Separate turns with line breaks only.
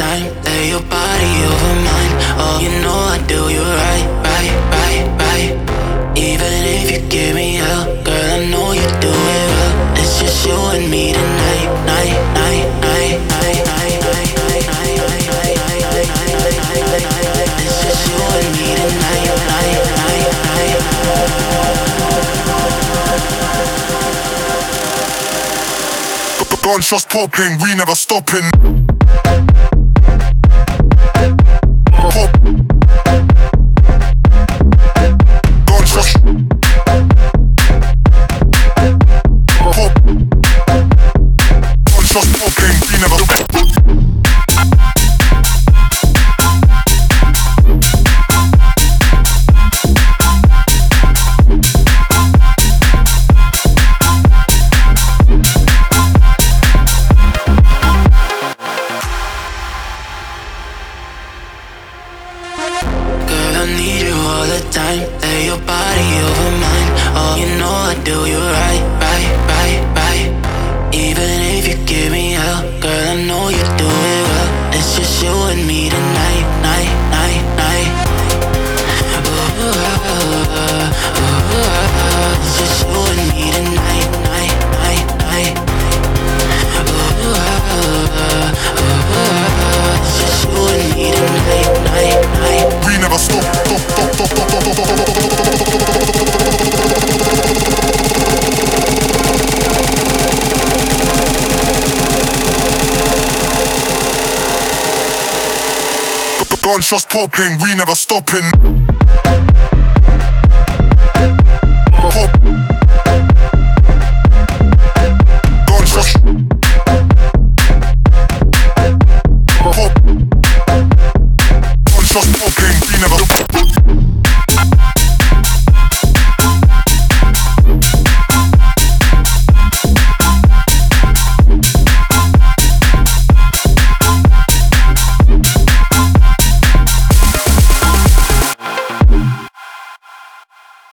time. Lay your body over mine. Oh, you know I do you right, right, right, right. Even if you give me hell, girl, I know you do it well. It's just you and me tonight, night, night, night, night, night, night, night, night, night, night, night, night, night. It's just you and me tonight, night, night, night.
Gunshots popping, we never stopping. Pop. Gunshots. Pop. Gunshots popping, we never stopping.
Time, lay your body over mine. Oh, you know I do you right, right, right, right. Even if you give me hell, girl, I know you do it well. It's just you and me tonight, night, night, night. It's just you and me tonight, night, night, night. It's just you and me tonight, night, night.
We never stop, stop, stop, stop, stop, stop, stop. Gunshots popping, we never stopping. Pop. Gunshots. Pop. Gunshots popping, we never stopping.